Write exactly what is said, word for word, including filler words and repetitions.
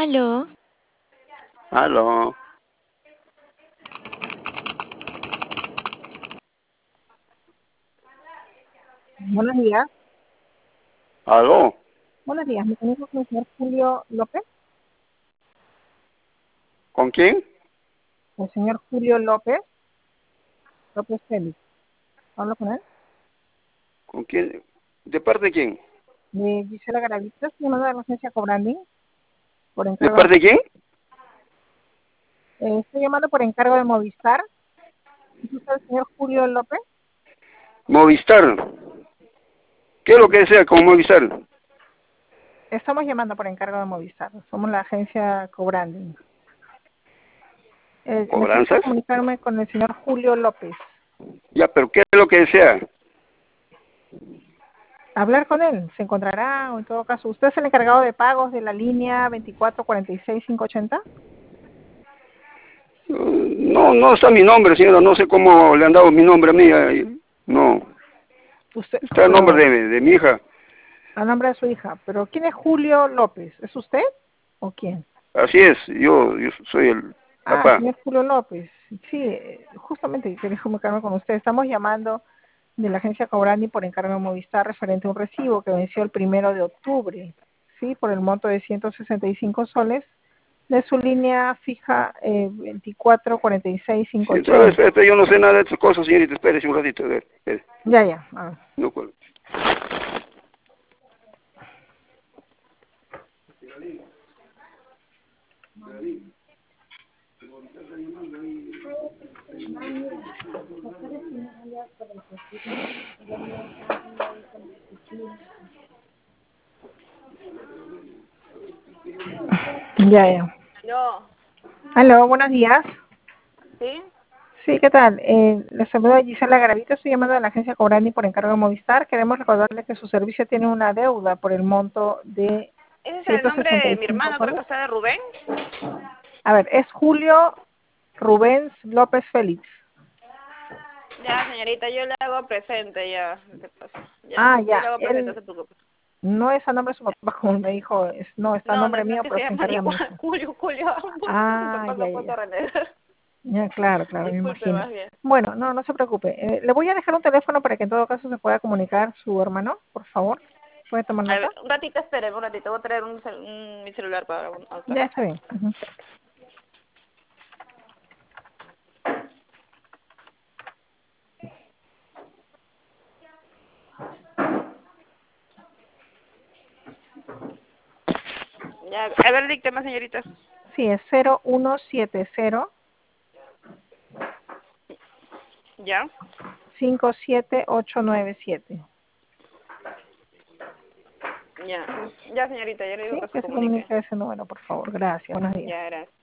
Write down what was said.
Aló. Aló. Buenos días. Aló. Buenos días. ¿Me comunico con el señor Julio López? ¿Con quién? El señor Julio López. López Félix. ¿Hablo con él? ¿Con quién? ¿De parte de quién? De Gisela Garavito. Estoy llamando de la agencia Cobranding por ¿De encargo parte de quién? eh, estoy llamando por encargo de Movistar. ¿Es usted el señor Julio López? Movistar. ¿Qué es lo que desea con Movistar? Estamos llamando por encargo de Movistar. Somos la agencia Cobranding. Eh, necesito ¿Cobranzas? comunicarme con el señor Julio López. Ya, pero ¿qué es lo que desea? Hablar con él. Se encontrará, o en todo caso, ¿usted es el encargado de pagos de la línea veinticuatro cuarenta y seis quinientos ochenta? No, no está mi nombre, señora. No sé cómo le han dado mi nombre a mí. eh, No. Usted, Está el nombre pero de, de mi hija. a nombre de su hija. ¿Pero quién es Julio López? ¿Es usted o quién? Así es. Yo, yo soy el Ah, papá. señor Julio López. Sí, eh, justamente quería comunicarme con usted. Estamos llamando de la agencia Cobrandi por encargo de Movistar referente a un recibo que venció el primero de octubre, sí, por el monto de ciento sesenta y cinco soles de su línea fija eh, veinticuatro cuarenta y seis Sí, pero quinientos ochenta. espérate, yo no sé nada de estas cosas, señorita. Espérese un ratito. A ver, espere. Ya, ya. Ah. No, cuelgue. Ya, ya. Yo, Aló, buenos días. ¿sí? Sí, ¿qué tal? Eh, les saluda Gisela Garavito, estoy llamando de la agencia Cobrani por encargo de Movistar. Queremos recordarle que su servicio tiene una deuda por el monto de Ese es el ciento nombre sesenta de y mi cinco hermano, creo soles. que sea de Rubén. A ver, es Julio Rubens López Félix. Ya, señorita, yo le hago presente, ya. ¿Qué pasa? Ya, Ah, yo le ya, hago presente, no él se preocupe. no es a nombre de su papá, como me dijo, es, no, está a No, no, nombre no es mío, que pero se se llaman encarga mi igual. hija. Julio, Julio, ambos. Mi Ah, papá se ya, ha ya, puesto a ya. renegar. Ya, claro, claro, me Disculpe, imagino. más bien. Bueno, no, no se preocupe. Eh, le voy a dejar un teléfono para que en todo caso se pueda comunicar su hermano, por favor. ¿Puede tomar A nota? ver, un ratito, espere, un ratito. Voy a traer un, cel- un- mi celular para anotar. Ya está bien. Ujú. Ya, a ver, dícteme, señorita. Sí, es cero uno siete cero Ya. cinco siete ocho nueve siete. Ya. Ya, señorita, ya le digo Sí, que se que se comunique. comunique a ese número, por favor. Gracias. Buenos días. Ya, gracias.